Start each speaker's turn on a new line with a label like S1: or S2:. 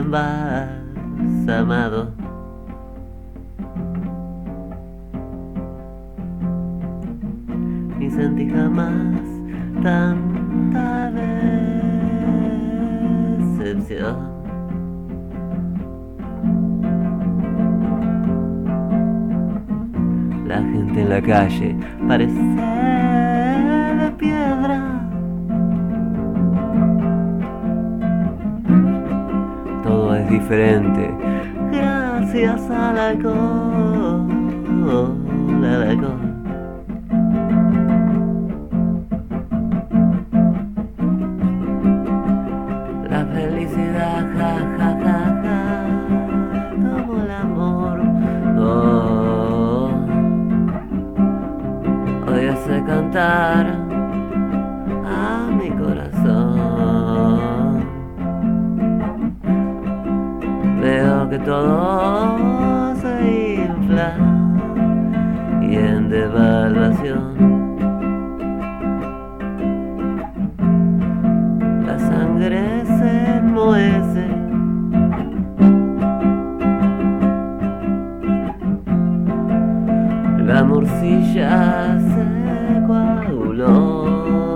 S1: embalsamado. Ni sentí jamás tanta decepción. La gente en la calle parece de piedra. Todo es diferente gracias al alcohol, al alcohol. La felicidad, ja, ja, ja, ja, como el amor. Oh, hoy hace cantar a mi corazón. Veo que todo se infla y en devaluación. La sangre se enmohece. La morcilla se coaguló.